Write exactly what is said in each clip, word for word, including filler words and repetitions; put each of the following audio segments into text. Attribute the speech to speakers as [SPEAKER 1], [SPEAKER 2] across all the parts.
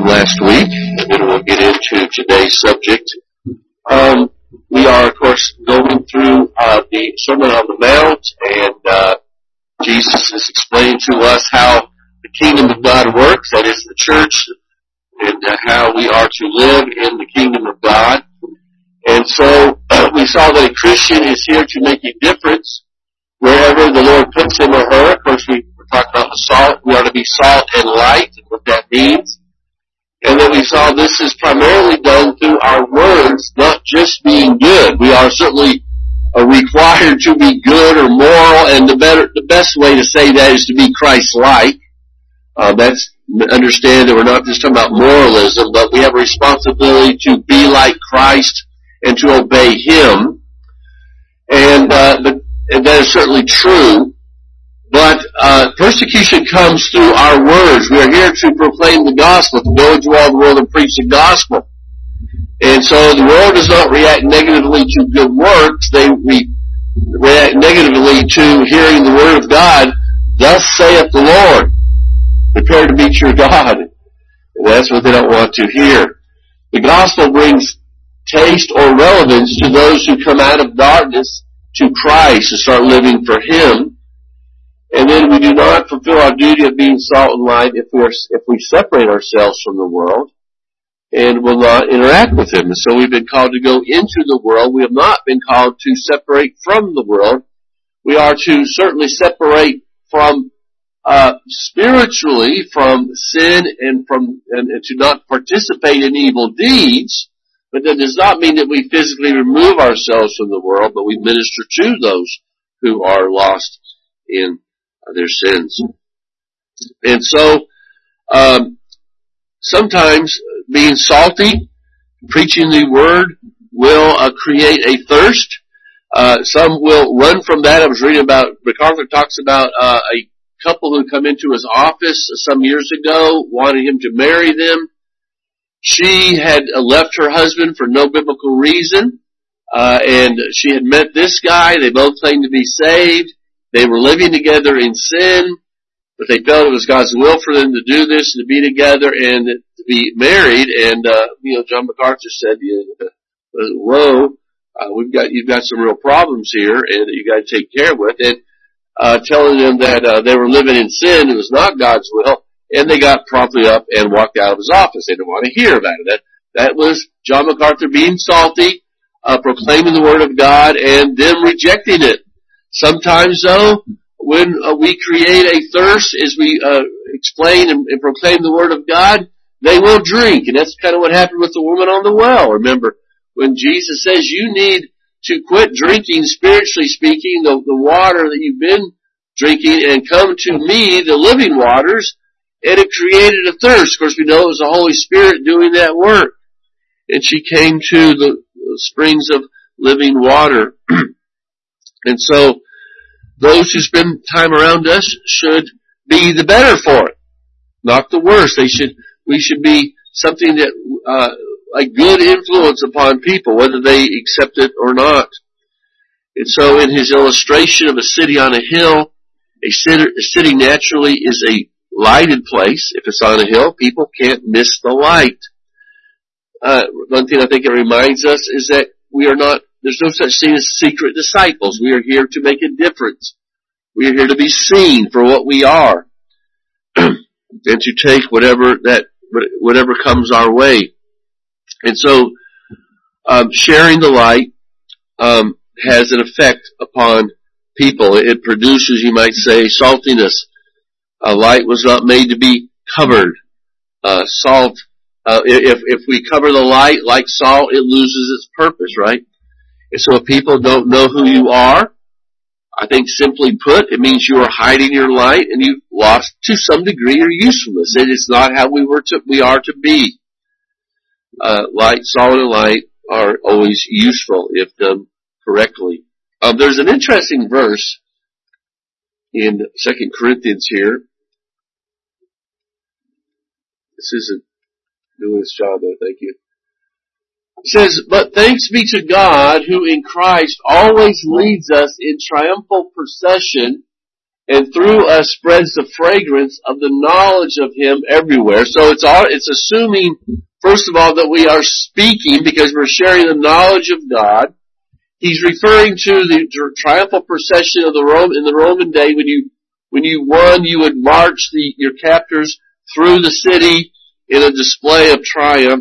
[SPEAKER 1] last week, and then we'll get into today's subject. Um, we are, of course, going through uh, the Sermon on the Mount, and uh, Jesus is explaining to us how the kingdom of God works, that is the church, and uh, how we are to live in the kingdom of God. And so uh, we saw that a Christian is here to make a difference wherever the Lord puts him or her. Of course, we were talking about the salt. We are to be salt and light, and what that means. And then we saw this is primarily done through our words, not just being good. We are certainly uh, required to be good or moral, and the better, the best way to say that is to be Christ-like. Uh, that's understand that we're not just talking about moralism, but we have a responsibility to be like Christ and to obey Him. And, uh, the, and that is certainly true. But uh, persecution comes through our words. We are here to proclaim the gospel, to go into all the world and preach the gospel. And so the world does not react negatively to good works. They re- react negatively to hearing the word of God. Thus saith the Lord, prepare to meet your God. And that's what they don't want to hear. The gospel brings taste or relevance to those who come out of darkness to Christ and start living for Him. And then we do not fulfill our duty of being salt and light if we are, if we separate ourselves from the world and will not interact with Him. And so we've been called to go into the world. We have not been called to separate from the world. We are to certainly separate from uh spiritually from sin and from and, and to not participate in evil deeds. But that does not mean that we physically remove ourselves from the world, but we minister to those who are lost in their sins. And so, um, sometimes being salty, preaching the word will uh, create a thirst. Uh, some will run from that. I was reading about, MacArthur talks about uh, a couple who come into his office some years ago, wanting him to marry them. She had left her husband for no biblical reason, uh, and she had met this guy. They both claimed to be saved. They were living together in sin, but they felt it was God's will for them to do this, to be together and to be married. And, uh, you know, John MacArthur said, you know, whoa, uh, we've got, you've got some real problems here and you got to take care of it. And, uh, telling them that, uh, they were living in sin, it was not God's will, and they got promptly up and walked out of his office. They didn't want to hear about it. That, that was John MacArthur being salty, uh, proclaiming the word of God and them rejecting it. Sometimes, though, when uh, we create a thirst, as we uh, explain and, and proclaim the Word of God, they will drink. And that's kind of what happened with the woman on the well. Remember, when Jesus says you need to quit drinking, spiritually speaking, the, the water that you've been drinking and come to me, the living waters, and it created a thirst. Of course, we know it was the Holy Spirit doing that work. And she came to the, the springs of living water. And so, those who spend time around us should be the better for it, not the worse. They should, we should be something that, uh, a good influence upon people, whether they accept it or not. And so in his illustration of a city on a hill, a city, a city naturally is a lighted place. If it's on a hill, people can't miss the light. Uh, one thing I think it reminds us is that we are not, there's no such thing as secret disciples. We are here to make a difference. We are here to be seen for what we are. And to take whatever that, whatever comes our way. And so, um, sharing the light, um, has an effect upon people. It produces, you might say, saltiness. Uh, light was not made to be covered. Uh, salt, uh, if, if we cover the light like salt, it loses its purpose, right? And so if people don't know who you are, I think simply put, it means you are hiding your light and you've lost to some degree your usefulness. It is not how we were to, we are to be. Uh, light, salt, and light are always useful if done correctly. Um, there's an interesting verse in Second Corinthians here. This isn't doing its job though, thank you. It says, but thanks be to God who in Christ always leads us in triumphal procession and through us spreads the fragrance of the knowledge of Him everywhere. So it's all, it's assuming, first of all, that we are speaking because we're sharing the knowledge of God. He's referring to the triumphal procession of the Rome, in the Roman day when you, when you won, you would march the, your captors through the city in a display of triumph.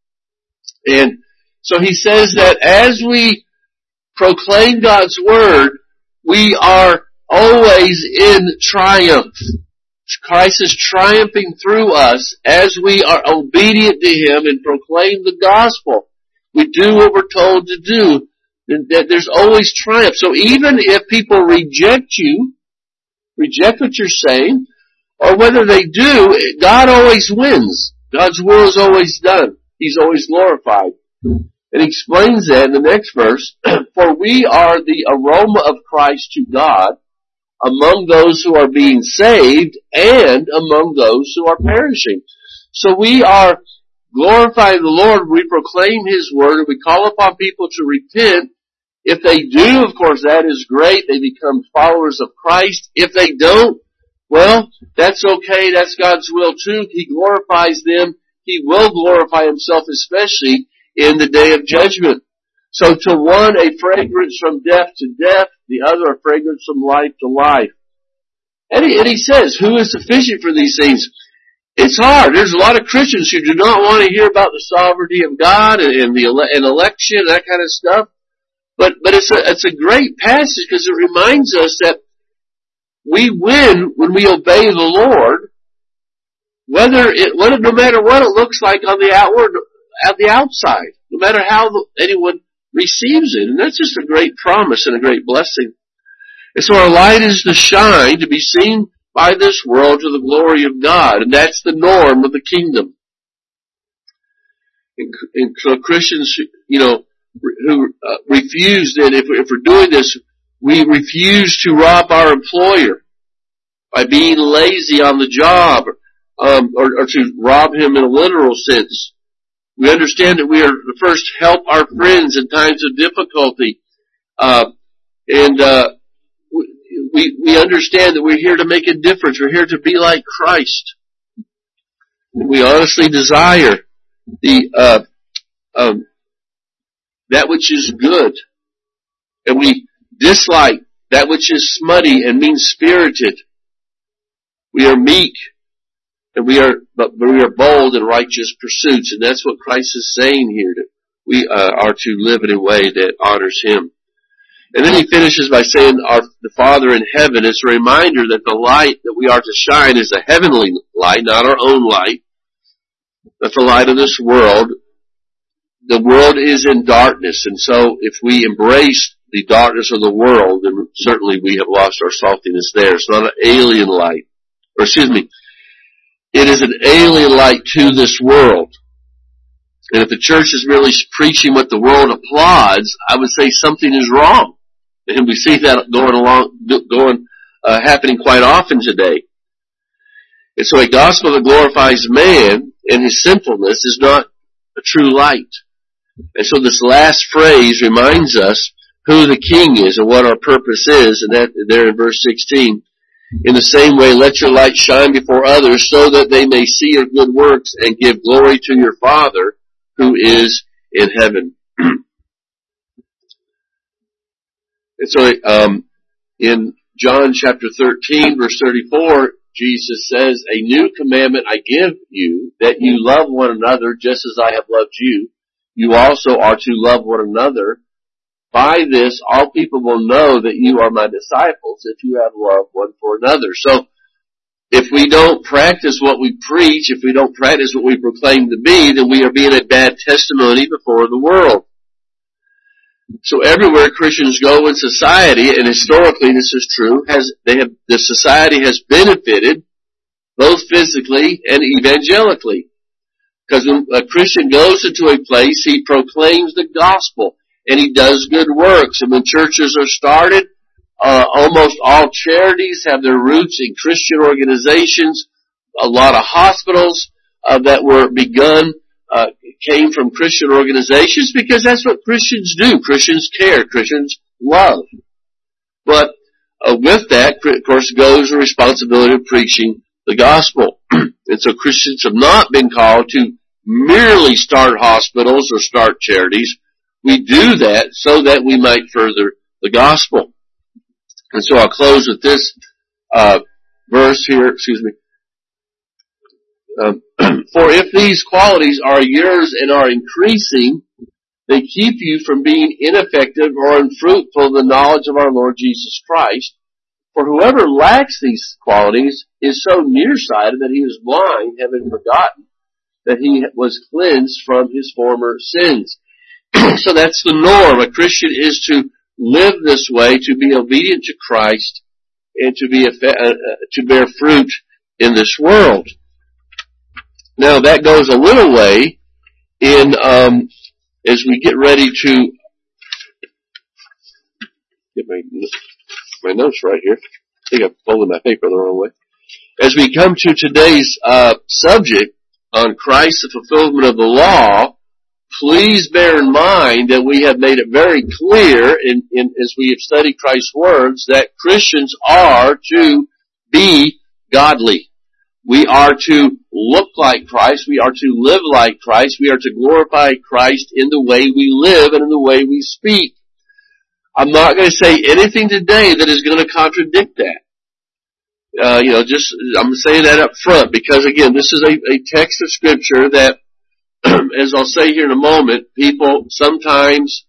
[SPEAKER 1] And so he says that as we proclaim God's Word, we are always in triumph. Christ is triumphing through us as we are obedient to Him and proclaim the gospel. We do what we're told to do. There's always triumph. So even if people reject you, reject what you're saying, or whether they do, God always wins. God's will is always done. He's always glorified. And he explains that in the next verse, for we are the aroma of Christ to God among those who are being saved and among those who are perishing. So we are glorifying the Lord. We proclaim His Word and we call upon people to repent. If they do, of course, that is great. They become followers of Christ. If they don't, well, that's okay. That's God's will too. He glorifies them. He will glorify Himself, especially in the day of judgment. So to one, a fragrance from death to death, the other, a fragrance from life to life. And he, and he says, who is sufficient for these things? It's hard. There's a lot of Christians who do not want to hear about the sovereignty of God and, and the ele- and election, that kind of stuff. But, but it's a, it's a great passage because it reminds us that we win when we obey the Lord, whether it, whether, no matter what it looks like on the outward, at the outside, no matter how the, anyone receives it. And that's just a great promise and a great blessing. And so our light is to shine, to be seen by this world to the glory of God. And that's the norm of the kingdom. And, and so Christians, you know, who uh, refuse that if, if we're doing this, we refuse to rob our employer by being lazy on the job, um, or, or to rob him in a literal sense. We understand that we are to first help our friends in times of difficulty, uh, and uh, we we understand that we're here to make a difference. We're here to be like Christ. We honestly desire the uh, um, that which is good, and we dislike that which is smutty and mean-spirited. We are meek, and we are, but we are bold in righteous pursuits, and that's what Christ is saying here. That we uh, are to live in a way that honors Him. And then he finishes by saying, "Our the Father in heaven." It's a reminder that the light that we are to shine is a heavenly light, not our own light. That's the light of this world. The world is in darkness, and so if we embrace the darkness of the world, then certainly we have lost our saltiness there. It's not an alien light. Or excuse me, it is an alien light to this world. And if the church is really preaching what the world applauds, I would say something is wrong. And we see that going along, going, uh, happening quite often today. And so a gospel that glorifies man and his sinfulness is not a true light. And so this last phrase reminds us who the King is and what our purpose is, and that there in verse sixteen. In the same way, let your light shine before others so that they may see your good works and give glory to your Father who is in heaven. And so, um, in John chapter thirteen, verse thirty-four, Jesus says, "A new commandment I give you, that you love one another just as I have loved you. You also are to love one another. By this, all people will know that you are my disciples if you have love one for another." So, if we don't practice what we preach, if we don't practice what we proclaim to be, then we are being a bad testimony before the world. So everywhere Christians go in society, and historically this is true, has they have the society has benefited both physically and evangelically. Because when a Christian goes into a place, he proclaims the gospel and he does good works. And when churches are started, uh, almost all charities have their roots in Christian organizations. A lot of hospitals uh, that were begun uh, came from Christian organizations because that's what Christians do. Christians care. Christians love. But uh, with that, of course, goes the responsibility of preaching the gospel. And so Christians have not been called to merely start hospitals or start charities. We do that so that we might further the gospel. And so I'll close with this uh, verse here, excuse me. Um, For if these qualities are yours and are increasing, they keep you from being ineffective or unfruitful in the knowledge of our Lord Jesus Christ. For whoever lacks these qualities is so nearsighted that he is blind, having forgotten that he was cleansed from his former sins. So that's the norm. A Christian is to live this way, to be obedient to Christ, and to be uh, to bear fruit in this world. Now that goes a little way in um, as we get ready to get my my notes right here. I think I'm folding my paper the wrong way. As we come to today's uh, subject on Christ, the fulfillment of the law, please bear in mind that we have made it very clear in, in as we have studied Christ's words that Christians are to be godly. We are to look like Christ. We are to live like Christ. We are to glorify Christ in the way we live and in the way we speak. I'm not going to say anything today that is going to contradict that. Uh, you know, just, I'm saying that up front because again, this is a, a text of scripture that, as I'll say here in a moment, people sometimes,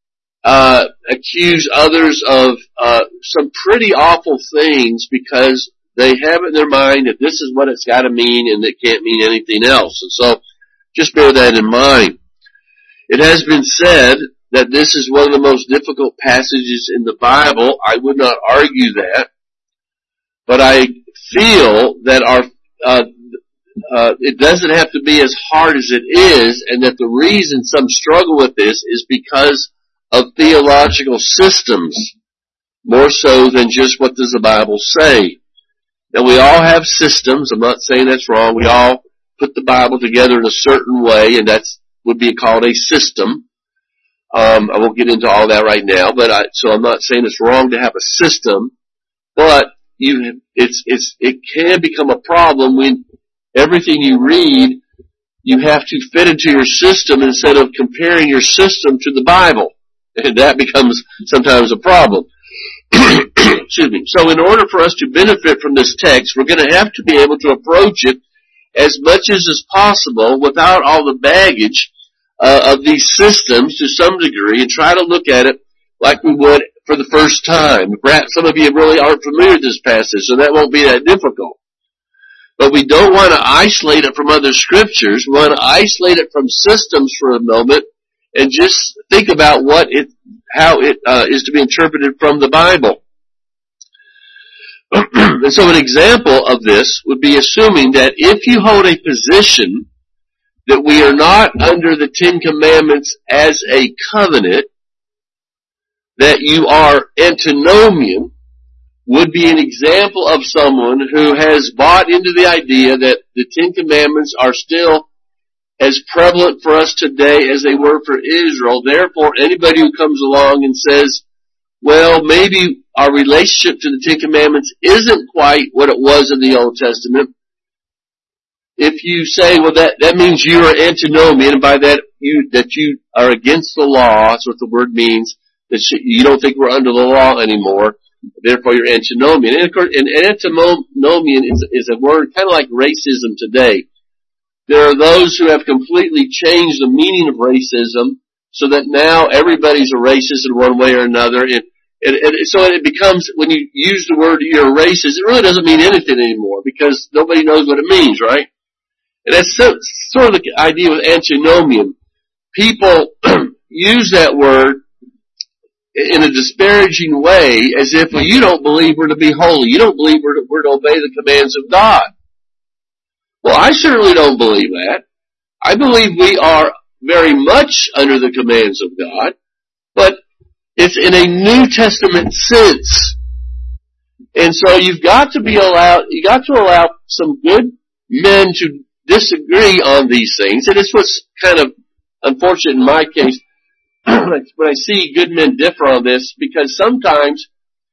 [SPEAKER 1] uh, accuse others of, uh, some pretty awful things because they have it in their mind that this is what it's got to mean and it can't mean anything else. And so, just bear that in mind. It has been said that this is one of the most difficult passages in the Bible. I would not argue that. But I feel that our, uh, uh, it doesn't have to be as hard as it is, and that the reason some struggle with this is because of theological systems, more so than just what does the Bible say. Now we all have systems. I'm not saying that's wrong. We all put the Bible together in a certain way, and that's would be called a system. Um, I won't get into all that right now, but I, so I'm not saying it's wrong to have a system, but you, it's, it's, it can become a problem when everything you read, you have to fit into your system instead of comparing your system to the Bible. And that becomes sometimes a problem. Excuse me. So in order for us to benefit from this text, we're going to have to be able to approach it as much as is possible without all the baggage uh, of these systems to some degree and try to look at it like we would for the first time. Perhaps some of you really aren't familiar with this passage, so that won't be that difficult. But we don't want to isolate it from other scriptures. We want to isolate it from systems for a moment and just think about what it, how it uh, is to be interpreted from the Bible. And so an example of this would be assuming that if you hold a position that we are not under the Ten Commandments as a covenant, that you are antinomian, would be an example of someone who has bought into the idea that the Ten Commandments are still as prevalent for us today as they were for Israel. Therefore, anybody who comes along and says, well, maybe our relationship to the Ten Commandments isn't quite what it was in the Old Testament, if you say, well, that, that means you are antinomian, and by that you, that you are against the law, that's what the word means, that you don't think we're under the law anymore, therefore you're antinomian. And of course, and antinomian is, is a word kind of like racism today. There are those who have completely changed the meaning of racism so that now everybody's a racist in one way or another. And, and, and so it becomes, when you use the word you're a racist, it really doesn't mean anything anymore because nobody knows what it means, right? And that's so, sort of the idea with antinomian. People use that word in a disparaging way as if, well, you don't believe we're to be holy. You don't believe we're to, we're to obey the commands of God. Well, I certainly don't believe that. I believe we are very much under the commands of God, but it's in a New Testament sense. And so you've got to be allowed, you got to allow some good men to disagree on these things. And it's what's kind of unfortunate in my case when I see good men differ on this, because sometimes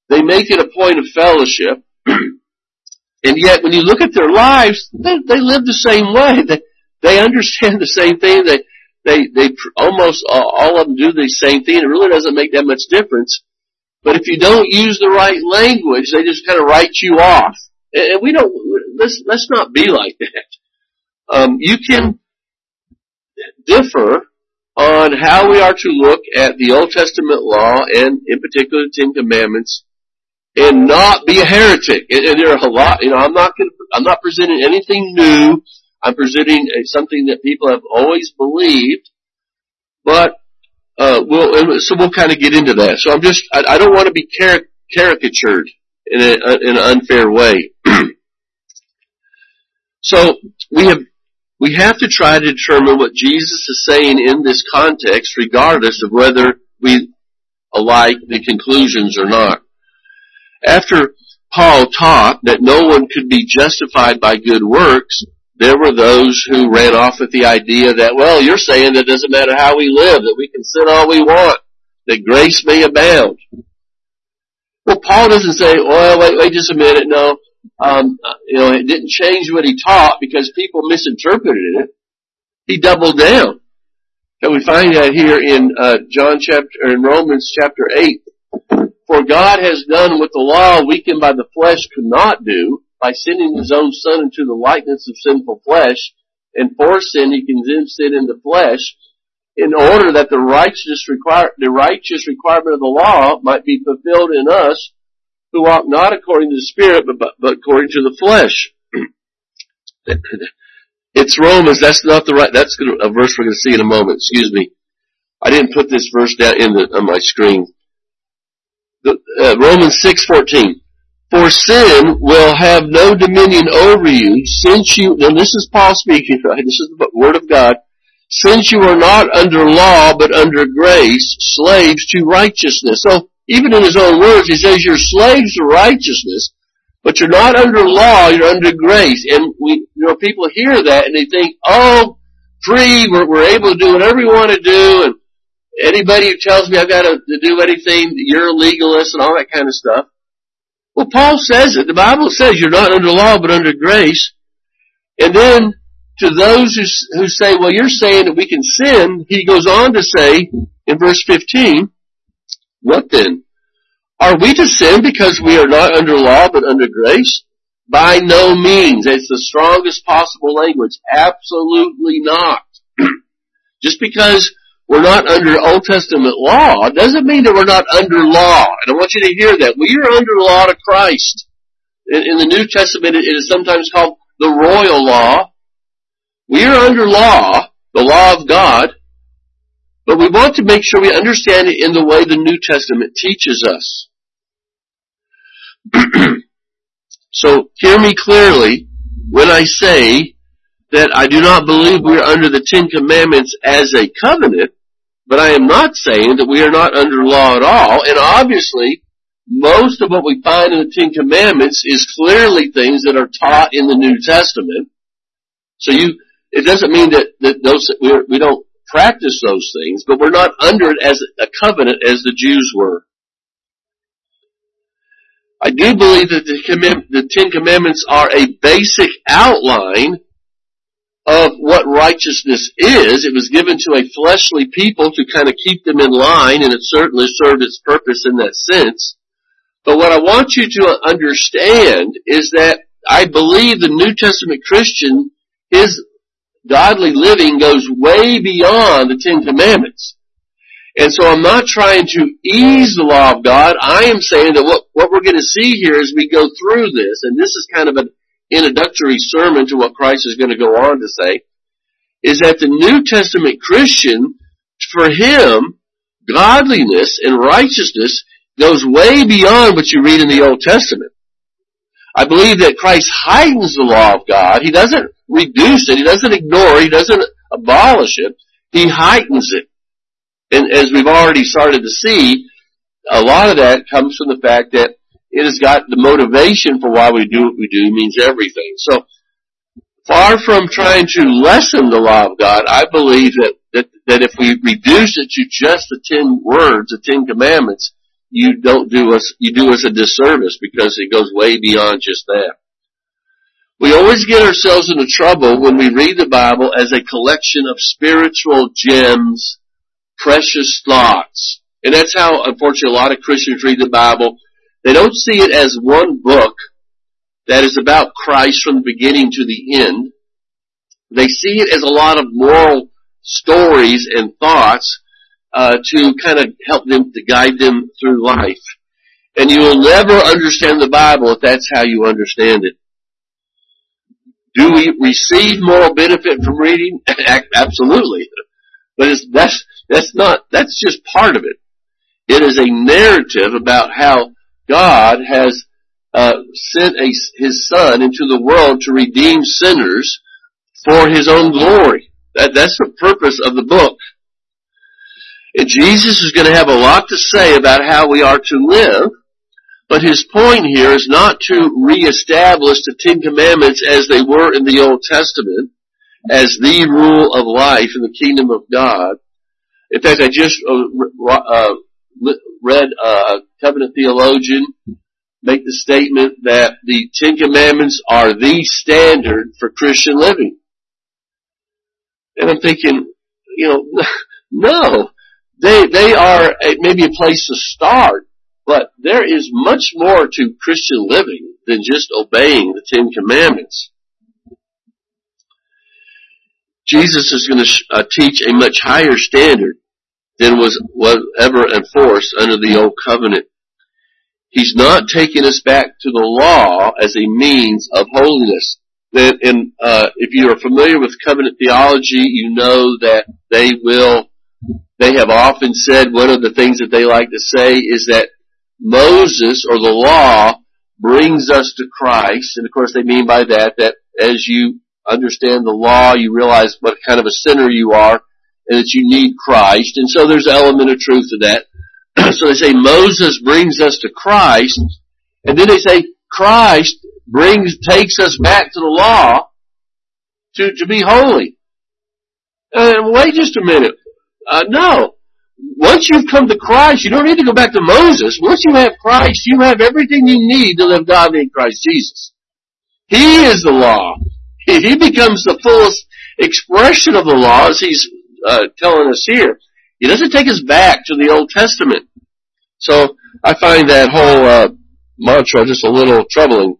[SPEAKER 1] They make it a point of fellowship. And yet, when you look at their lives, they, they live the same way. They, they understand the same thing. They, they, they almost all of them do the same thing. It really doesn't make that much difference. But if you don't use the right language, they just kind of write you off. And we don't. Let's let's not be like that. Um, you can differ on how we are to look at the Old Testament law, and in particular the Ten Commandments, and not be a heretic. And, and there are a lot. You know, I'm not going. I'm not presenting anything new. I'm presenting a, something that people have always believed. But uh, we'll so we'll kind of get into that. So I'm just. I, I don't want to be caric- caricatured in, a, in an unfair way. So we have. We have to try to determine what Jesus is saying in this context, regardless of whether we like the conclusions or not. After Paul taught that no one could be justified by good works, there were those who ran off with the idea that, well, you're saying that it doesn't matter how we live, that we can sin all we want, that grace may abound. Well, Paul doesn't say, well, wait, wait just a minute, no. Um, you know, it didn't change what he taught because people misinterpreted it. He doubled down. And we find that here in uh, John chapter, or in Romans chapter eight. For God has done what the law, weakened by the flesh, could not do, by sending His own Son into the likeness of sinful flesh, and for sin He condemned sin in the flesh, in order that the righteous require the righteous requirement of the law might be fulfilled in us, who walk not according to the Spirit, but, but, but according to the flesh. It's Romans, that's not the right, that's gonna, a verse we're going to see in a moment, excuse me. I didn't put this verse down in the, on my screen. The, uh, Romans six fourteen. For sin will have no dominion over you, since you, and this is Paul speaking, right? This is the Word of God. Since you are not under law, but under grace, slaves to righteousness. So, even in his own words, he says you're slaves to righteousness, but you're not under law, you're under grace. And we, you know, people hear that and they think, oh, free, we're, we're able to do whatever we want to do, and anybody who tells me I've got to, to do anything, you're a legalist and all that kind of stuff. Well, Paul says it. The Bible says you're not under law, but under grace. And then, to those who, who say, well, you're saying that we can sin, he goes on to say, in verse fifteen, what then? Are we to sin because we are not under law but under grace? By no means. It's the strongest possible language. Absolutely not. Just because we're not under Old Testament law doesn't mean that we're not under law. And I want you to hear that. We are under the law to Christ. In, in the New Testament, it is sometimes called the royal law. We are under law, the law of God. But we want to make sure we understand it in the way the New Testament teaches us. So, hear me clearly when I say that I do not believe we are under the Ten Commandments as a covenant, but I am not saying that we are not under law at all. And obviously, most of what we find in the Ten Commandments is clearly things that are taught in the New Testament. So you, it doesn't mean that, that those, we're, we don't practice those things, but we're not under it as a covenant as the Jews were. I do believe that the, command, the Ten Commandments are a basic outline of what righteousness is. It was given to a fleshly people to kind of keep them in line, and it certainly served its purpose in that sense. But what I want you to understand is that I believe the New Testament Christian, his godly living goes way beyond the Ten Commandments. And so I'm not trying to ease the law of God. I am saying that what, what we're going to see here as we go through this, and this is kind of an introductory sermon to what Christ is going to go on to say, is that the New Testament Christian, for him, godliness and righteousness goes way beyond what you read in the Old Testament. I believe that Christ heightens the law of God. He doesn't reduce it. He doesn't ignore it. He doesn't abolish it. He heightens it. And as we've already started to see, a lot of that comes from the fact that it has got the motivation for why we do what we do means everything. So, far from trying to lessen the law of God, I believe that, that, that if we reduce it to just the ten words, the Ten Commandments, you don't do us, you do us a disservice because it goes way beyond just that. We always get ourselves into trouble when we read the Bible as a collection of spiritual gems, precious thoughts. And that's how, unfortunately, a lot of Christians read the Bible. They don't see it as one book that is about Christ from the beginning to the end. They see it as a lot of moral stories and thoughts uh, to kind of help them, to guide them through life. And you will never understand the Bible if that's how you understand it. Do we receive moral benefit from reading? Absolutely. But it's, that's, that's not, that's just part of it. It is a narrative about how God has uh, sent a, His Son into the world to redeem sinners for His own glory. That, that's the purpose of the book. And Jesus is going to have a lot to say about how we are to live. But his point here is not to reestablish the Ten Commandments as they were in the Old Testament, as the rule of life in the kingdom of God. In fact, I just uh, uh, read a covenant theologian make the statement that the Ten Commandments are the standard for Christian living. And I'm thinking, you know, no. They, they are a, maybe a place to start. But there is much more to Christian living than just obeying the Ten Commandments. Jesus is going to uh, teach a much higher standard than was, was ever enforced under the Old Covenant. He's not taking us back to the law as a means of holiness. And, and uh, if you are familiar with covenant theology, you know that they will, they have often said, one of the things that they like to say is that Moses, or the law, brings us to Christ. And of course they mean by that, that as you understand the law, you realize what kind of a sinner you are, and that you need Christ. And so there's an element of truth to that. So they say Moses brings us to Christ, and then they say Christ brings, takes us back to the law to, to be holy. And wait just a minute. Uh, no. Once you've come to Christ, you don't need to go back to Moses. Once you have Christ, you have everything you need to live godly in Christ Jesus. He is the law. He becomes the fullest expression of the law, as he's uh, telling us here. He doesn't take us back to the Old Testament. So I find that whole uh, mantra just a little troubling.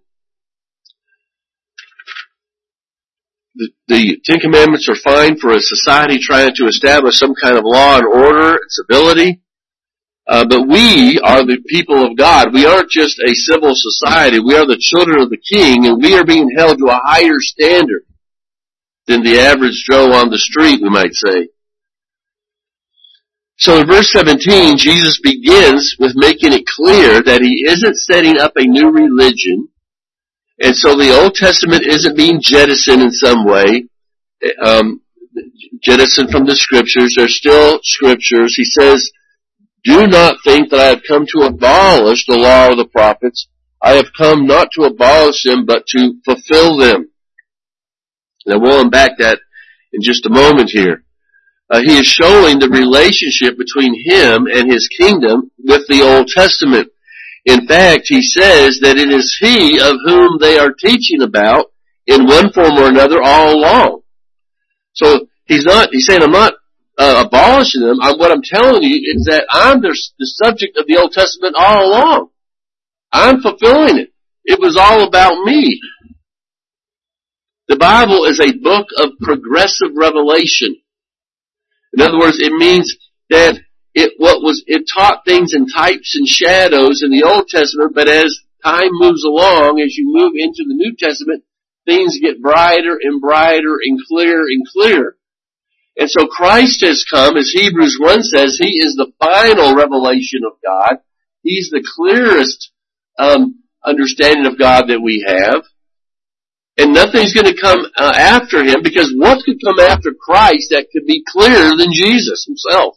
[SPEAKER 1] The, the Ten Commandments are fine for a society trying to establish some kind of law and order and civility. Uh, but we are the people of God. We aren't just a civil society. We are the children of the King, and we are being held to a higher standard than the average Joe on the street, we might say. So in verse seventeen, Jesus begins with making it clear that he isn't setting up a new religion. And so the Old Testament isn't being jettisoned in some way, um, jettisoned from the Scriptures. There's still Scriptures. He says, do not think that I have come to abolish the law or the prophets. I have come not to abolish them, but to fulfill them. Now we'll unpack that in just a moment here. Uh, he is showing the relationship between him and his kingdom with the Old Testament. In fact, he says that it is he of whom they are teaching about in one form or another all along. So he's not, he's saying, I'm not uh, abolishing them. I, what I'm telling you is that I'm the, the subject of the Old Testament all along. I'm fulfilling it. It was all about me. The Bible is a book of progressive revelation. In other words, it means that It what was it taught things in types and shadows in the Old Testament, but as time moves along, as you move into the New Testament, things get brighter and brighter and clearer and clearer. And so Christ has come, as Hebrews one says, he is the final revelation of God. He's the clearest um, understanding of God that we have. And nothing's going to come uh, after him, because what could come after Christ that could be clearer than Jesus himself?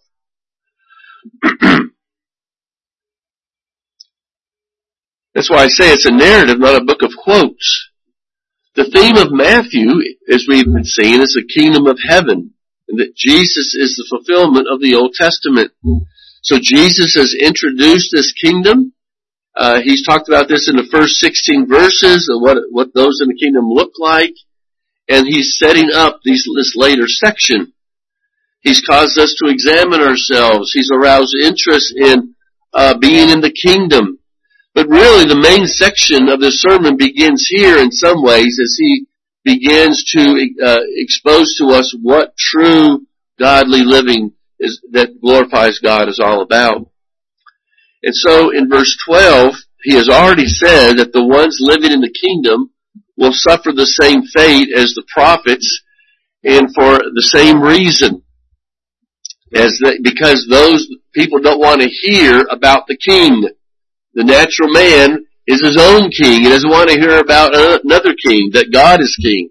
[SPEAKER 1] That's why I say it's a narrative, not a book of quotes. The theme of Matthew, as we've been seeing, is the kingdom of heaven, and that Jesus is the fulfillment of the Old Testament. So Jesus has introduced this kingdom. Uh, he's talked about this in the first sixteen verses, of what, what those in the kingdom look like. And he's setting up these, this later section. He's caused us to examine ourselves. He's aroused interest in uh, being in the kingdom. But really, the main section of the sermon begins here in some ways as he begins to uh, expose to us what true godly living is that glorifies God is all about. And so in verse twelve, he has already said that the ones living in the kingdom will suffer the same fate as the prophets, and for the same reason. As the, because those people don't want to hear about the king. The natural man is his own king. He doesn't want to hear about another king, that God is king.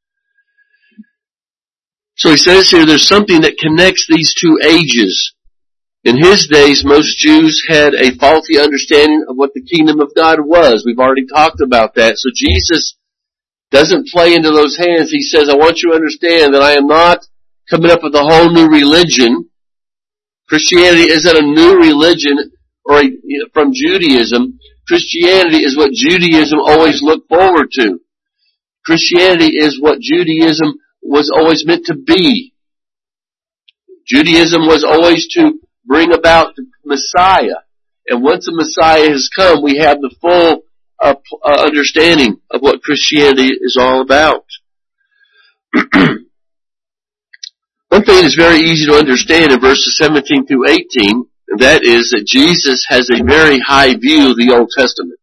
[SPEAKER 1] So he says here there's something that connects these two ages. In his days, most Jews had a faulty understanding of what the kingdom of God was. We've already talked about that. So Jesus doesn't play into those hands. He says, I want you to understand that I am not coming up with a whole new religion. Christianity isn't a new religion or a, you know, from Judaism. Christianity is what Judaism always looked forward to. Christianity is what Judaism was always meant to be. Judaism was always to bring about the Messiah. And once the Messiah has come, we have the full uh, uh, understanding of what Christianity is all about. One thing that's very easy to understand in verses seventeen through eighteen, and that is that Jesus has a very high view of the Old Testament.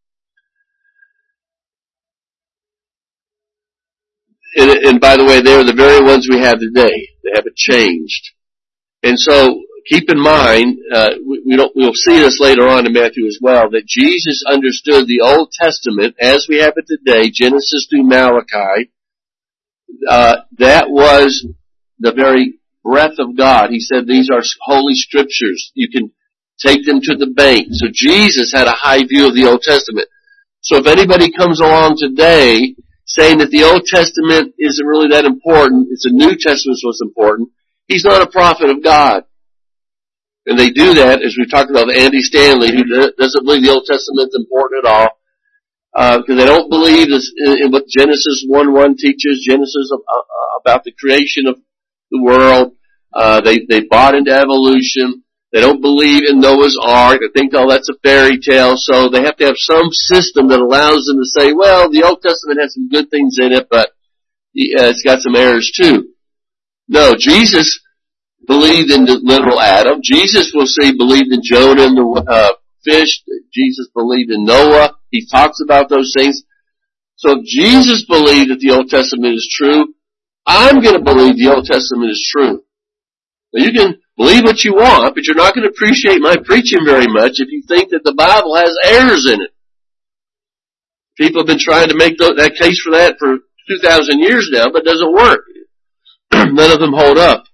[SPEAKER 1] And, and by the way, they're the very ones we have today. They haven't changed. And so, keep in mind, uh, we, we don't, we'll see this later on in Matthew as well, that Jesus understood the Old Testament as we have it today, Genesis through Malachi. Uh, that was the very breath of God. He said these are holy scriptures. You can take them to the bank. So Jesus had a high view of the Old Testament. So if anybody comes along today saying that the Old Testament isn't really that important, it's the New Testament what's important, he's not a prophet of God. And they do that, as we talked about with Andy Stanley, who doesn't believe the Old Testament's important at all, uh, because they don't believe this, in what Genesis one one teaches, Genesis of, uh, about the creation of the world. Uh, they, they bought into evolution. They don't believe in Noah's Ark. They think, oh, that's a fairy tale. So they have to have some system that allows them to say, well, the Old Testament has some good things in it, but it's got some errors too. No, Jesus believed in the literal Adam. Jesus, we'll see, believed in Jonah and the uh, fish. Jesus believed in Noah. He talks about those things. So if Jesus believed that the Old Testament is true, I'm going to believe the Old Testament is true. Now you can believe what you want, but you're not going to appreciate my preaching very much if you think that the Bible has errors in it. People have been trying to make that case for that for two thousand years now, but it doesn't work. None of them hold up.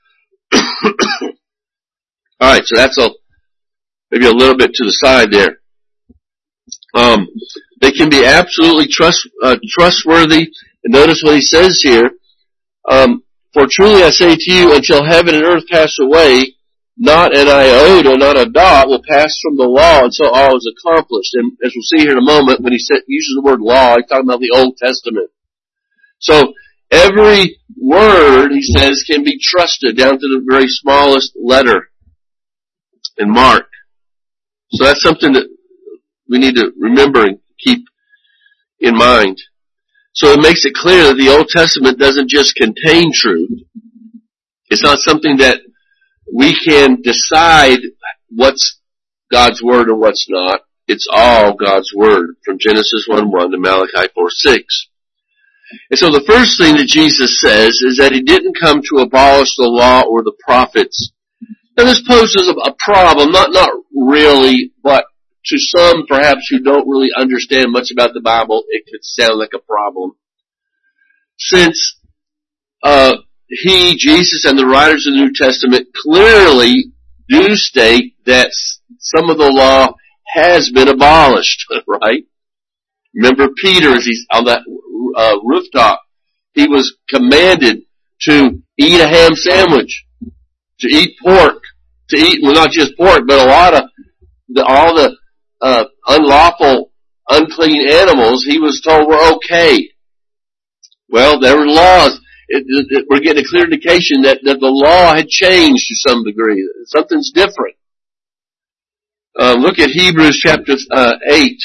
[SPEAKER 1] Alright, so that's a, maybe a little bit to the side there. Um, they can be absolutely trust, uh, trustworthy. And notice what he says here. Um, For truly I say to you, until heaven and earth pass away, not an iota, not a dot will pass from the law until all is accomplished. And as we'll see here in a moment, when he uses the word law, he's talking about the Old Testament. So, every word, he says, can be trusted down to the very smallest letter and mark. So that's something that we need to remember and keep in mind. So it makes it clear that the Old Testament doesn't just contain truth. It's not something that we can decide what's God's Word and what's not. It's all God's Word, from Genesis one one to Malachi four six. And so the first thing that Jesus says is that he didn't come to abolish the law or the prophets. Now this poses a problem, not, not really, but to some perhaps who don't really understand much about the Bible, it could sound like a problem. Since uh, he, Jesus, and the writers of the New Testament clearly do state that some of the law has been abolished, right? Remember Peter, as he's on that uh, rooftop, he was commanded to eat a ham sandwich, to eat pork, to eat, well, not just pork, but a lot of the, all the uh, unlawful, unclean animals, he was told were okay. Well, there were laws. It, it, it, we're getting a clear indication that, that the law had changed to some degree. Something's different. Uh, look at Hebrews chapter uh, eight.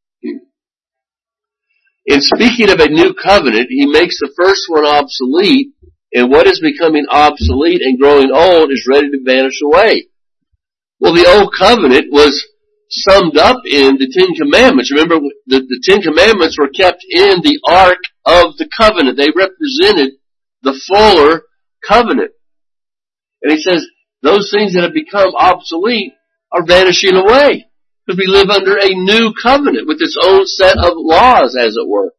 [SPEAKER 1] In speaking of a new covenant, he makes the first one obsolete, and what is becoming obsolete and growing old is ready to vanish away. Well, the old covenant was summed up in the Ten Commandments. Remember, the, the Ten Commandments were kept in the Ark of the Covenant. They represented the fuller covenant. And he says, those things that have become obsolete are vanishing away. Because we live under a new covenant with its own set of laws, as it were.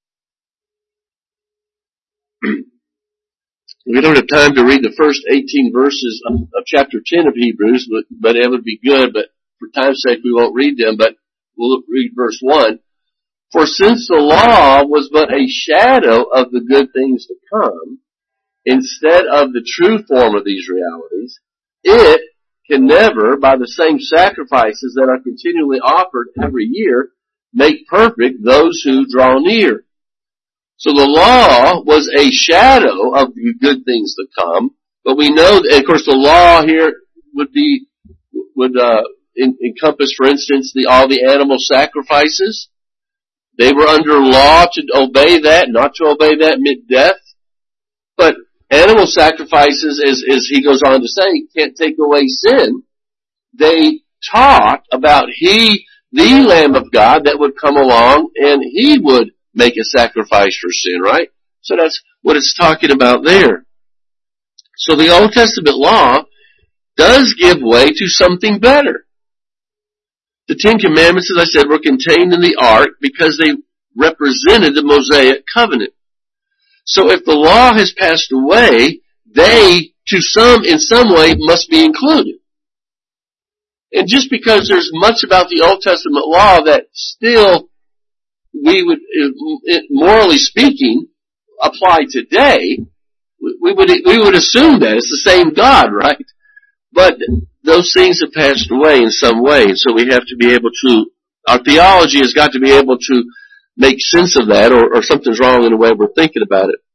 [SPEAKER 1] We don't have time to read the first eighteen verses of, of chapter ten of Hebrews, but, but it would be good, but for time's sake we won't read them, but we'll read verse one. For since the law was but a shadow of the good things to come, instead of the true form of these realities, it can never, by the same sacrifices that are continually offered every year, make perfect those who draw near. So the law was a shadow of the good things to come, but we know, and of course the law here would be, would uh, in, encompass, for instance, the all the animal sacrifices. They were under law to obey that, not to obey that meant death. But animal sacrifices, as, as he goes on to say, can't take away sin. They taught about he, the Lamb of God that would come along and he would make a sacrifice for sin, right? So that's what it's talking about there. So the Old Testament law does give way to something better. The Ten Commandments, as I said, were contained in the Ark because they represented the Mosaic covenant. So if the law has passed away, they, to some, in some way, must be included. And just because there's much about the Old Testament law that still, we would, morally speaking, apply today, we would, we would assume that. It's the same God, right? But those things have passed away in some way, and so we have to be able to, our theology has got to be able to make sense of that, or, or something's wrong in the way we're thinking about it.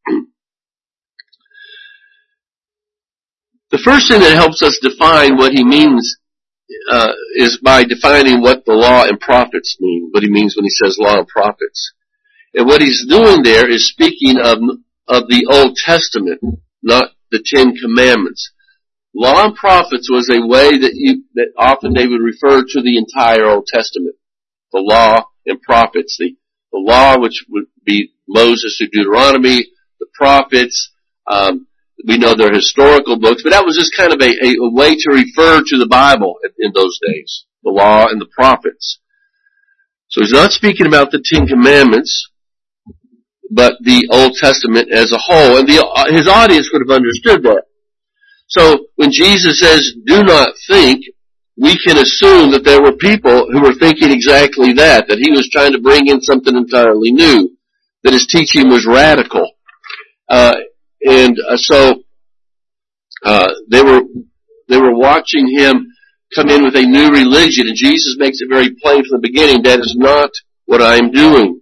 [SPEAKER 1] The first thing that helps us define what he means uh, is by defining what the law and prophets mean, what he means when he says law and prophets. And what he's doing there is speaking of, of the Old Testament, not the Ten Commandments. Law and prophets was a way that you, that often they would refer to the entire Old Testament. The law and prophets. The, the law, which would be Moses through Deuteronomy, the prophets, um, we know they're historical books, but that was just kind of a, a, a way to refer to the Bible in, in those days. The law and the prophets. So he's not speaking about the Ten Commandments, but the Old Testament as a whole. And the, his audience would have understood that. So when Jesus says, do not think, we can assume that there were people who were thinking exactly that, that he was trying to bring in something entirely new, that his teaching was radical. Uh, and uh, so uh, they were they were watching him come in with a new religion, and Jesus makes it very plain from the beginning, that is not what I am doing.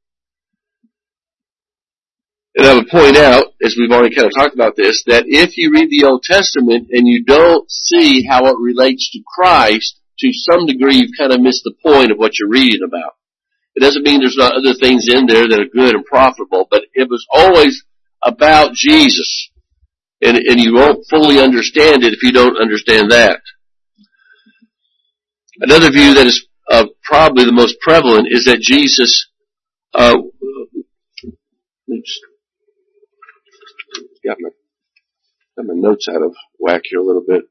[SPEAKER 1] And I would point out, as we've already kind of talked about this, that if you read the Old Testament and you don't see how it relates to Christ, to some degree you've kind of missed the point of what you're reading about. It doesn't mean there's not other things in there that are good and profitable, but it was always about Jesus. And, and you won't fully understand it if you don't understand that. Another view that is uh, probably the most prevalent is that Jesus, uh, oops, got my, got my notes out of whack here a little bit.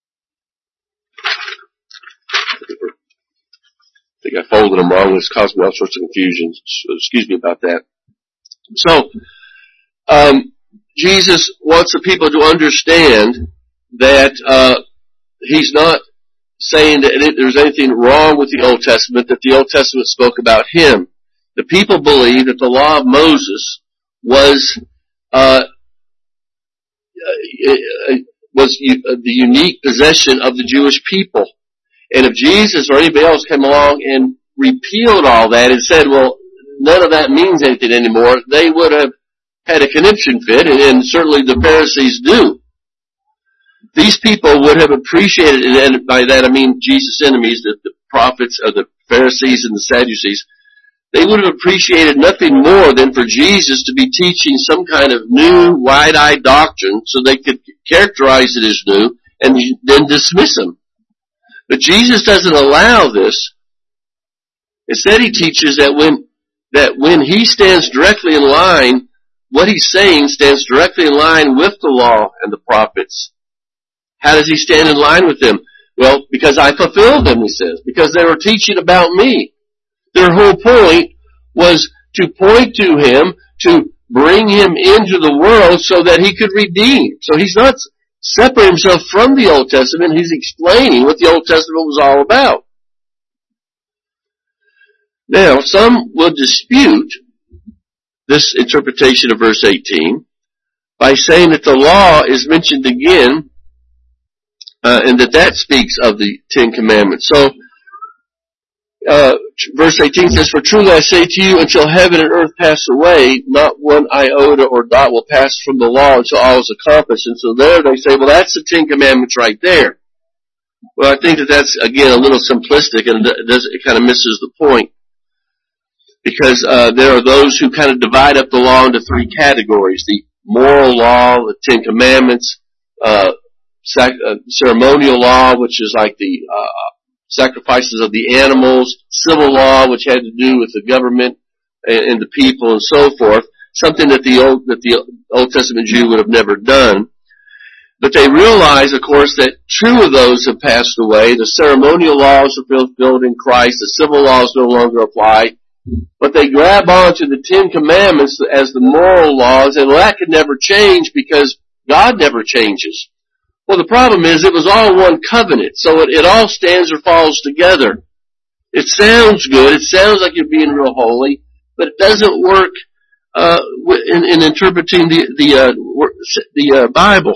[SPEAKER 1] I think I folded them wrong. It's caused me all sorts of confusion. So excuse me about that. So, um, Jesus wants the people to understand that uh, he's not saying that there's anything wrong with the Old Testament, that the Old Testament spoke about him. The people believe that the law of Moses was uh, was the unique possession of the Jewish people. And if Jesus or anybody else came along and repealed all that and said, well, none of that means anything anymore, they would have had a conniption fit, and certainly the Pharisees do. These people would have appreciated, and by that I mean Jesus' enemies, the, the prophets of the Pharisees and the Sadducees, they would have appreciated nothing more than for Jesus to be teaching some kind of new, wide-eyed doctrine so they could characterize it as new and then dismiss him. But Jesus doesn't allow this. Instead, he teaches that when that when he stands directly in line, what he's saying stands directly in line with the law and the prophets. How does he stand in line with them? Well, because I fulfilled them, he says, because they were teaching about me. Their whole point was to point to him, to bring him into the world so that he could redeem. So he's not separating himself from the Old Testament. He's explaining what the Old Testament was all about. Now, some will dispute this interpretation of verse eighteen by saying that the law is mentioned again, uh, and that that speaks of the Ten Commandments. So, uh, verse eighteen says, "For truly I say to you, until heaven and earth pass away, not one iota or dot will pass from the law until all is accomplished." And so there they say, well, that's the Ten Commandments right there. Well, I think that that's, again, a little simplistic, and it, does, it kind of misses the point. Because uh, there are those who kind of divide up the law into three categories: the moral law, the Ten Commandments, uh, sac- uh, ceremonial law, which is like the uh, sacrifices of the animals, civil law, which had to do with the government and, and the people, and so forth. Something that the old that the Old Testament Jew would have never done. But they realize, of course, that two of those have passed away. The ceremonial laws are fulfilled in Christ. The civil laws no longer apply. But they grab onto the Ten Commandments as the moral laws, and that could never change because God never changes. Well, the problem is it was all one covenant, so it, it all stands or falls together. It sounds good, it sounds like you're being real holy, but it doesn't work uh, in, in interpreting the the, uh, the uh, Bible.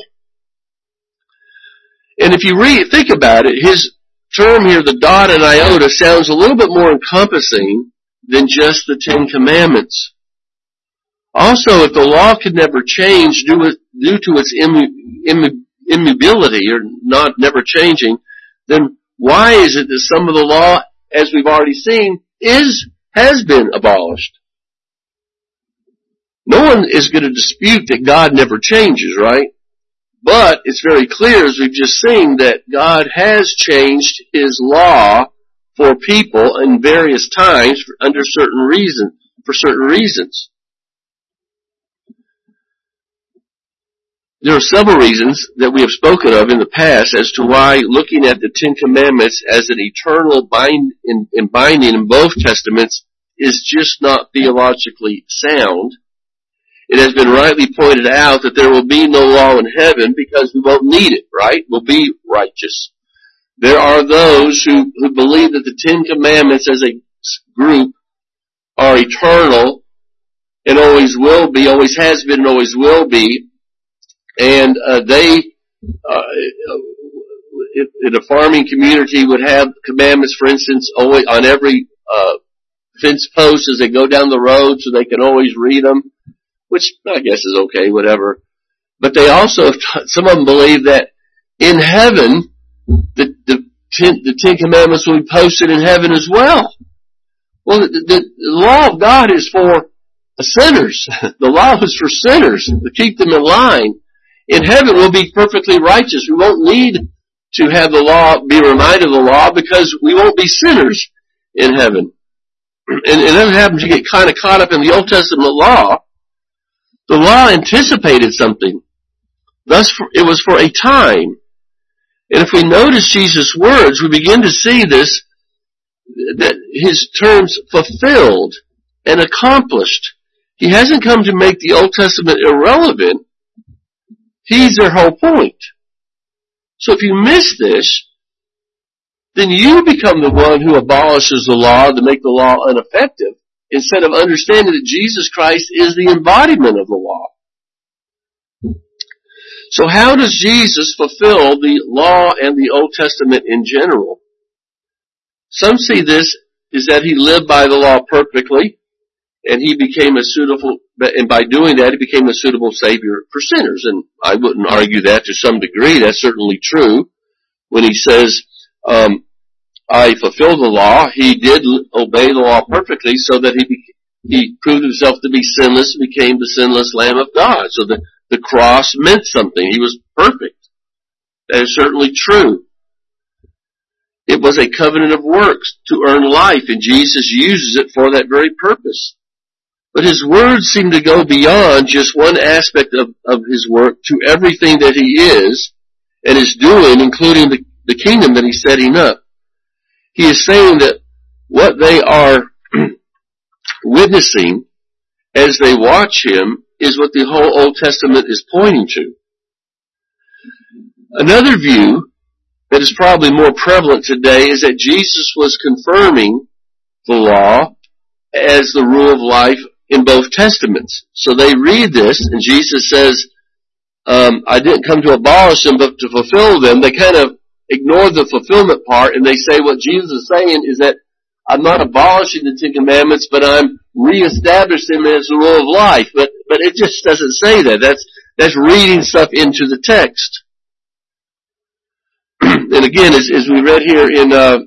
[SPEAKER 1] And if you read, think about it, his term here, the dot and iota, sounds a little bit more encompassing than just the Ten Commandments. Also, if the law could never change due, due to its immu, immu, immobility, or not never changing, then why is it that some of the law, as we've already seen, is has been abolished? No one is going to dispute that God never changes, right? But it's very clear, as we've just seen, that God has changed his law for people in various times for, under certain reason, for certain reasons. There are several reasons that we have spoken of in the past as to why looking at the Ten Commandments as an eternal bind in, in binding in both Testaments is just not theologically sound. It has been rightly pointed out that there will be no law in heaven because we won't need it, right? We'll be righteous. There are those who, who believe that the Ten Commandments as a group are eternal and always will be, always has been and always will be. And uh, they, uh, in a farming community, would have commandments, for instance, always on every uh, fence post as they go down the road so they can always read them, which I guess is okay, whatever. But they also, some of them believe that in heaven, The, the, ten, the Ten Commandments will be posted in heaven as well. Well, the, the, the law of God is for sinners. The law is for sinners, to keep them in line. In heaven, we'll be perfectly righteous. We won't need to have the law, be reminded of the law, because we won't be sinners in heaven. And, and that happens, you get kind of caught up in the Old Testament law. The law anticipated something. Thus, for, it was for a time. And if we notice Jesus' words, we begin to see this, that his terms fulfilled and accomplished. He hasn't come to make the Old Testament irrelevant. He's their whole point. So if you miss this, then you become the one who abolishes the law to make the law ineffective, instead of understanding that Jesus Christ is the embodiment of the law. So how does Jesus fulfill the law and the Old Testament in general? Some see this is that he lived by the law perfectly, and he became a suitable, and by doing that, he became a suitable Savior for sinners. And I wouldn't argue that to some degree. That's certainly true. When he says, um, I fulfilled the law, he did obey the law perfectly so that he be, he proved himself to be sinless and became the sinless Lamb of God. So the, the cross meant something. He was perfect. That is certainly true. It was a covenant of works to earn life, and Jesus uses it for that very purpose. But his words seem to go beyond just one aspect of, of his work to everything that he is and is doing, including the, the kingdom that he's setting up. He is saying that what they are witnessing as they watch him is what the whole Old Testament is pointing to. Another view that is probably more prevalent today is that Jesus was confirming the law as the rule of life in both testaments. So they read this, and Jesus says, um, I didn't come to abolish them, but to fulfill them. They kind of ignore the fulfillment part, and they say what Jesus is saying is that I'm not abolishing the Ten Commandments, but I'm reestablishing them as the rule of life. But but it just doesn't say that. That's that's reading stuff into the text. And again, as, as we read here in uh,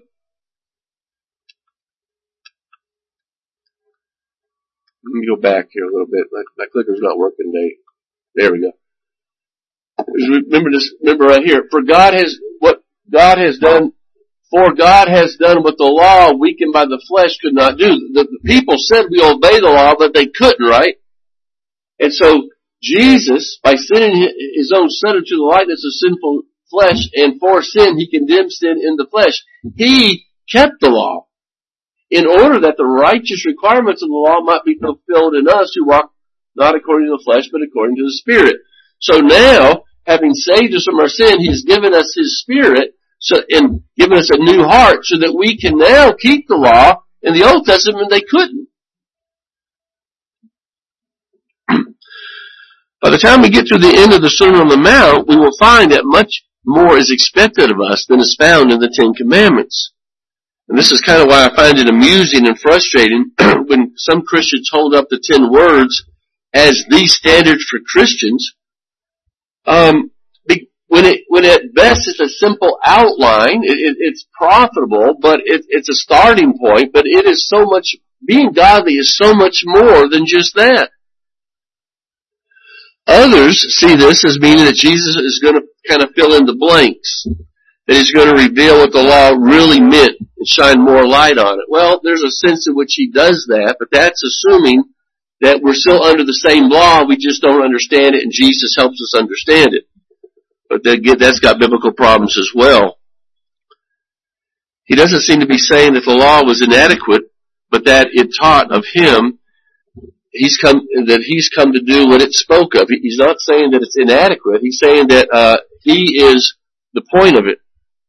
[SPEAKER 1] let me go back here a little bit. My, my clicker's not working today. There we go. Remember this. Remember right here. For God has what God has done. For God has done what the law, weakened by the flesh, could not do. The, the people said we obey the law, but they couldn't, right? And so Jesus, by sending his own Son into the likeness of sinful flesh, and for sin, he condemned sin in the flesh. He kept the law in order that the righteous requirements of the law might be fulfilled in us who walk not according to the flesh, but according to the Spirit. So now, having saved us from our sin, he's given us his Spirit, so, and given us a new heart so that we can now keep the law. In the Old Testament, they couldn't. By the time we get to the end of the Sermon on the Mount, we will find that much more is expected of us than is found in the Ten Commandments. And this is kind of why I find it amusing and frustrating when some Christians hold up the ten words as the standard for Christians. Um, When it, when at best it's a simple outline, it, it, it's profitable, but it, it's a starting point, but it is so much, being godly is so much more than just that. Others see this as meaning that Jesus is going to kind of fill in the blanks, that he's going to reveal what the law really meant and shine more light on it. Well, there's a sense in which he does that, but that's assuming that we're still under the same law, we just don't understand it, and Jesus helps us understand it. But that's got biblical problems as well. He doesn't seem to be saying that the law was inadequate, but that it taught of him, he's come, that he's come to do what it spoke of. He's not saying that it's inadequate. He's saying that uh, he is the point of it.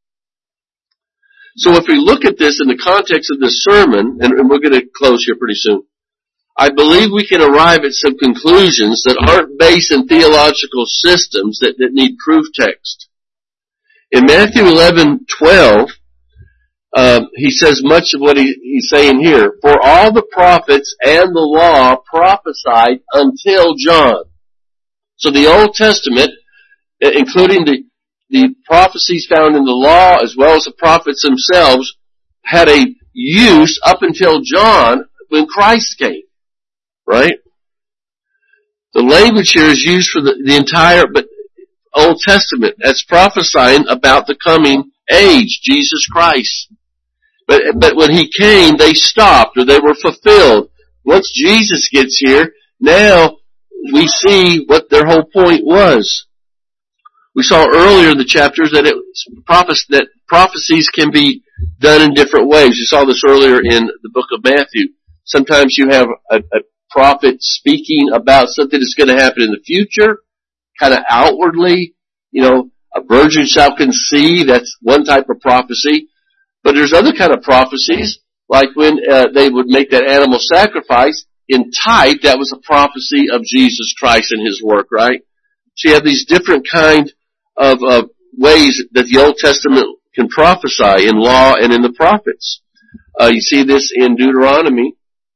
[SPEAKER 1] So if we look at this in the context of this sermon, and, and we're going to close here pretty soon, I believe we can arrive at some conclusions that aren't based in theological systems that, that need proof text. In Matthew eleven twelve, uh, he says much of what he, he's saying here. For all the prophets and the law prophesied until John. So the Old Testament, including the, the prophecies found in the law as well as the prophets themselves, had a use up until John when Christ came. Right? The language here is used for the, the entire but Old Testament. That's prophesying about the coming age, Jesus Christ. But, but when he came, they stopped or they were fulfilled. Once Jesus gets here, now we see what their whole point was. We saw earlier in the chapters that it prophes- that prophecies can be done in different ways. You saw this earlier in the book of Matthew. Sometimes you have a, a prophet speaking about something that's going to happen in the future, kind of outwardly. You know, a virgin shall conceive, that's one type of prophecy. But there's other kind of prophecies, like when uh, they would make that animal sacrifice, in type, that was a prophecy of Jesus Christ and his work, right? So you have these different kind of uh, ways that the Old Testament can prophesy in law and in the prophets. Uh, you see this in Deuteronomy.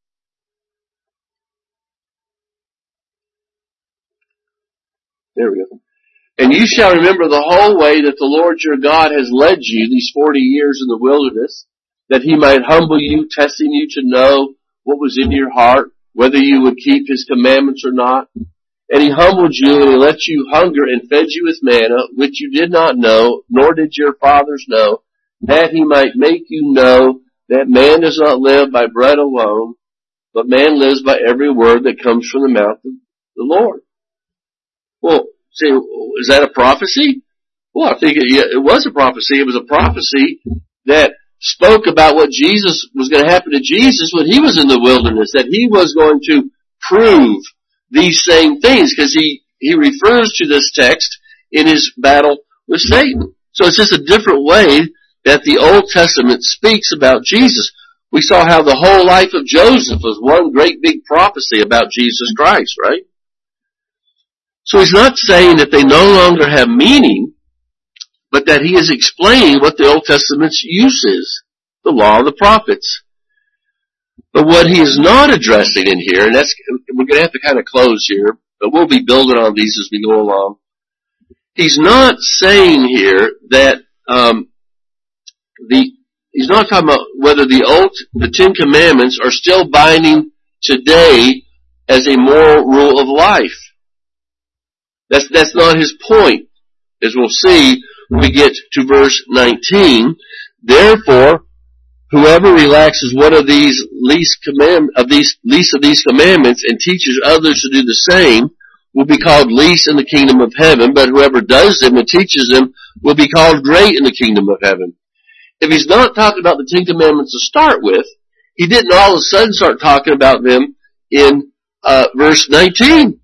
[SPEAKER 1] There we go. And you shall remember the whole way that the Lord your God has led you these forty years in the wilderness, that he might humble you, testing you to know what was in your heart, whether you would keep his commandments or not. And he humbled you, and he let you hunger and fed you with manna, which you did not know, nor did your fathers know, that he might make you know that man does not live by bread alone, but man lives by every word that comes from the mouth of the Lord. Well, see, is that a prophecy? Well, I think it, yeah, it was a prophecy. It was a prophecy that spoke about what Jesus was going to happen to Jesus when he was in the wilderness, that he was going to prove these same things, because he, he refers to this text in his battle with Satan. So it's just a different way that the Old Testament speaks about Jesus. We saw how the whole life of Joseph was one great big prophecy about Jesus Christ, right? So he's not saying that they no longer have meaning, but that he is explaining what the Old Testament's use is, the law of the prophets. But what he is not addressing in here, and that's, we're going to have to kind of close here, but we'll be building on these as we go along. He's not saying here that, um, the, he's not talking about whether the old, the Ten Commandments are still binding today as a moral rule of life. That's, that's not his point. As we'll see when we get to verse nineteen, therefore, whoever relaxes one of these least command of these least of these commandments and teaches others to do the same will be called least in the kingdom of heaven, but whoever does them and teaches them will be called great in the kingdom of heaven. If he's not talking about the Ten Commandments to start with, he didn't all of a sudden start talking about them in uh, verse nineteen.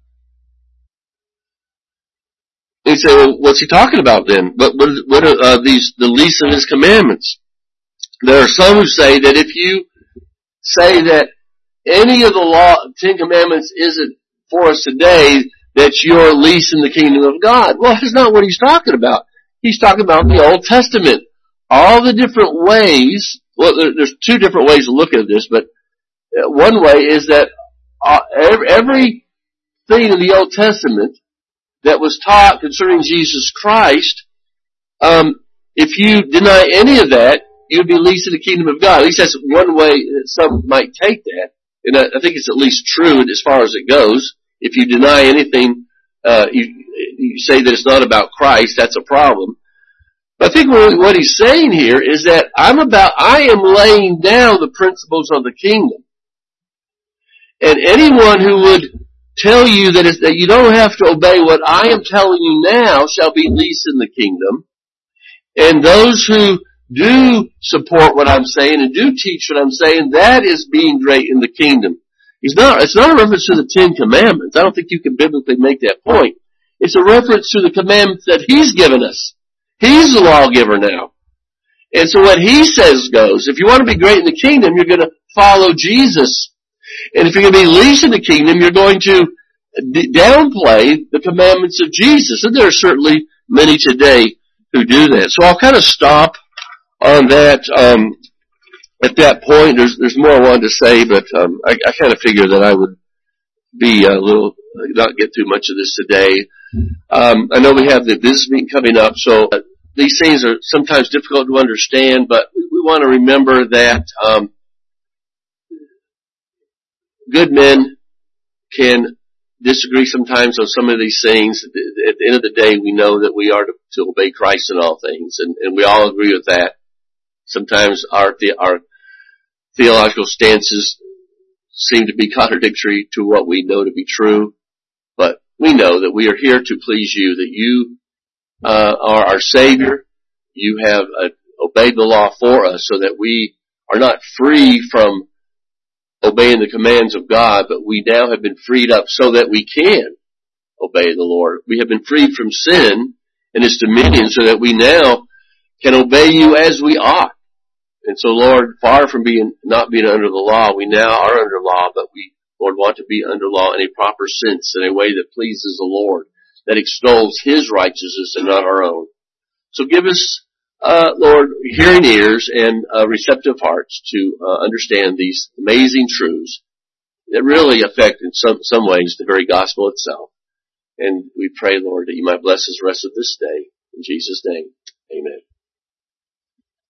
[SPEAKER 1] And you say, well, what's he talking about then? What, what, what are uh, these the least of his commandments? There are some who say that if you say that any of the law, Ten Commandments isn't for us today, that you're least in the kingdom of God. Well, that's not what he's talking about. He's talking about the Old Testament. All the different ways, well, there's two different ways to look at this, but one way is that every thing in the Old Testament that was taught concerning Jesus Christ, um, if you deny any of that, you'd be least in the kingdom of God. At least that's one way that some might take that. And I, I think it's at least true as far as it goes. If you deny anything, uh, you, you say that it's not about Christ, that's a problem. But I think what he's saying here is that I'm about, I am laying down the principles of the kingdom. And anyone who would tell you that, it's, that you don't have to obey what I am telling you now shall be least in the kingdom. And those who do support what I'm saying and do teach what I'm saying, that is being great in the kingdom. He's not, it's not a reference to the Ten Commandments. I don't think you can biblically make that point. It's a reference to the commandments that he's given us. He's the lawgiver now. And so what he says goes. If you want to be great in the kingdom, you're going to follow Jesus. And if you're going to be least in the kingdom, you're going to d- downplay the commandments of Jesus. And there are certainly many today who do that. So I'll kind of stop on that. Um, at that point, there's there's more I wanted to say, but um, I, I kind of figured that I would be a little, not get through much of this today. Um, I know we have the business meeting coming up, so uh, these things are sometimes difficult to understand, but we, we want to remember that um, good men can disagree sometimes on some of these things. At the end of the day, we know that we are to, to obey Christ in all things, and, and we all agree with that. Sometimes our the, our theological stances seem to be contradictory to what we know to be true, but we know that we are here to please you, that you uh, are our Savior. You have uh, obeyed the law for us so that we are not free from obeying the commands of God, but we now have been freed up so that we can obey the Lord. We have been freed from sin and its dominion so that we now can obey you as we ought. And so, Lord, far from being not being under the law, we now are under law, but we, Lord, want to be under law in a proper sense, in a way that pleases the Lord. that extols His righteousness and not our own. So give us, uh, Lord, hearing ears and uh, receptive hearts to uh, understand these amazing truths that really affect in some, some ways the very gospel itself. And we pray, Lord, that you might bless us the rest of this day. In Jesus' name, amen.